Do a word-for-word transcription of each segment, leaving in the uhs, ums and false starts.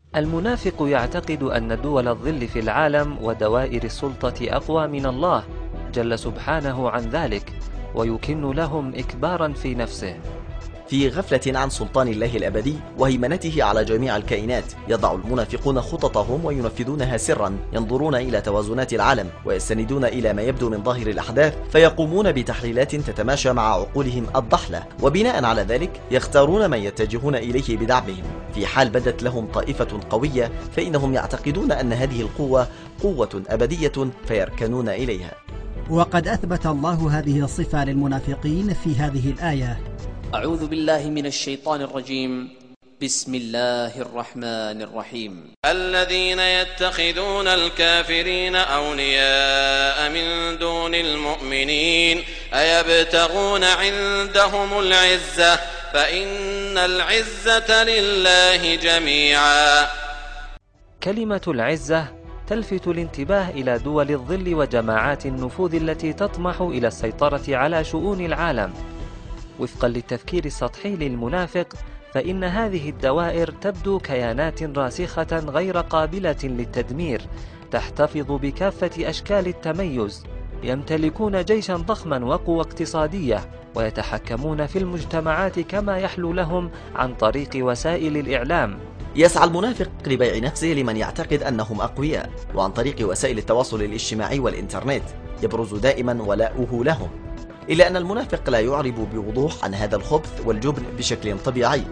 المنافق يعتقد أن دول الظل في العالم ودوائر السلطة أقوى من الله جل سبحانه عن ذلك، ويكن لهم إكبارا في نفسه. في غفلة عن سلطان الله الأبدي وهيمنته على جميع الكائنات، يضع المنافقون خططهم وينفذونها سرا، ينظرون إلى توازنات العالم ويستندون إلى ما يبدو من ظاهر الأحداث، فيقومون بتحليلات تتماشى مع عقولهم الضحلة، وبناء على ذلك يختارون من يتجهون إليه بدعمهم. في حال بدت لهم طائفة قوية فإنهم يعتقدون أن هذه القوة قوة أبدية فيركنون إليها. وقد أثبت الله هذه الصفة للمنافقين في هذه الآية: أعوذ بالله من الشيطان الرجيم. بسم الله الرحمن الرحيم. الذين يتخذون الكافرين أولياء من دون المؤمنين أيبتغون عندهم العزة فإن العزة لله جميعا. كلمة العزة تلفت الانتباه إلى دول الظل وجماعات النفوذ التي تطمح إلى السيطرة على شؤون العالم. وفقا للتفكير السطحي للمنافق، فإن هذه الدوائر تبدو كيانات راسخة غير قابلة للتدمير، تحتفظ بكافة أشكال التميز، يمتلكون جيشا ضخما وقوة اقتصادية، ويتحكمون في المجتمعات كما يحلو لهم عن طريق وسائل الإعلام. يسعى المنافق لبيع نفسه لمن يعتقد أنهم أقوياء، وعن طريق وسائل التواصل الاجتماعي والإنترنت يبرز دائما ولاؤه لهم، إلا أن المنافق لا يعرب بوضوح عن هذا الخبث والجبن بشكل طبيعي،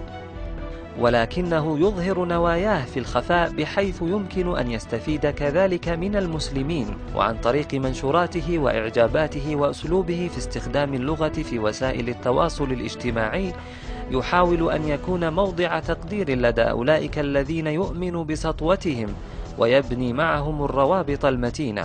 ولكنه يظهر نواياه في الخفاء بحيث يمكن أن يستفيد كذلك من المسلمين، وعن طريق منشوراته وإعجاباته وأسلوبه في استخدام اللغة في وسائل التواصل الاجتماعي يحاول أن يكون موضع تقدير لدى أولئك الذين يؤمن بسطوتهم ويبني معهم الروابط المتينة.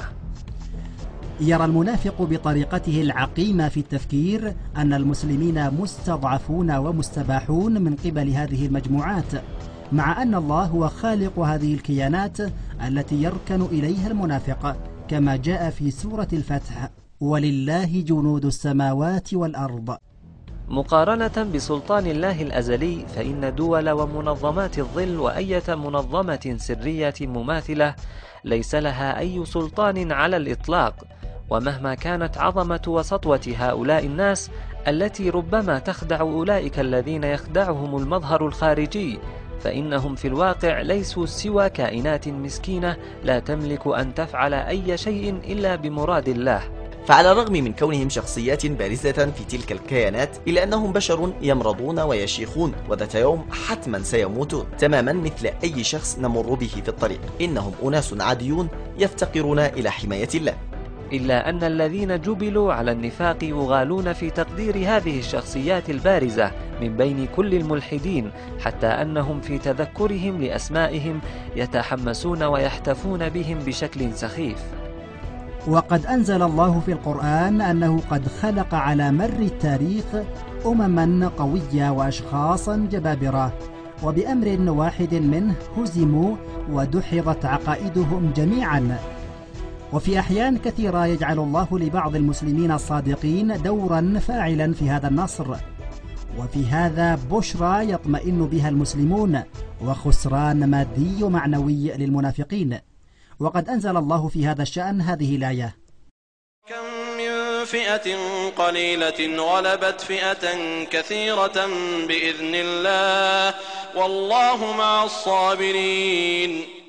يرى المنافق بطريقته العقيمة في التفكير أن المسلمين مستضعفون ومستباحون من قبل هذه المجموعات، مع أن الله هو خالق هذه الكيانات التي يركن إليها المنافق، كما جاء في سورة الفتح: ولله جنود السماوات والأرض. مقارنة بسلطان الله الأزلي، فإن دول ومنظمات الظل وأية منظمة سرية مماثلة ليس لها أي سلطان على الإطلاق، ومهما كانت عظمة وسطوة هؤلاء الناس التي ربما تخدع أولئك الذين يخدعهم المظهر الخارجي، فإنهم في الواقع ليسوا سوى كائنات مسكينة لا تملك أن تفعل أي شيء إلا بمراد الله. فعلى الرغم من كونهم شخصيات بارزة في تلك الكيانات، إلا أنهم بشر يمرضون ويشيخون، وذات يوم حتما سيموتون تماما مثل أي شخص نمر به في الطريق. إنهم أناس عاديون يفتقرون إلى حماية الله. إلا أن الذين جبلوا على النفاق يغالون في تقدير هذه الشخصيات البارزة من بين كل الملحدين، حتى أنهم في تذكرهم لأسمائهم يتحمسون ويحتفون بهم بشكل سخيف. وقد أنزل الله في القرآن أنه قد خلق على مر التاريخ أمما قوية وأشخاصا جبابرة، وبأمر واحد منه هزموا ودحضت عقائدهم جميعا. وفي أحيان كثيرة يجعل الله لبعض المسلمين الصادقين دورا فاعلا في هذا النصر، وفي هذا بشرى يطمئن بها المسلمون، وخسران مادي ومعنوي للمنافقين. وقد أنزل الله في هذا الشأن هذه الآية: كم من فئة قليلة غلبت فئة كثيرة بإذن الله والله مع الصابرين.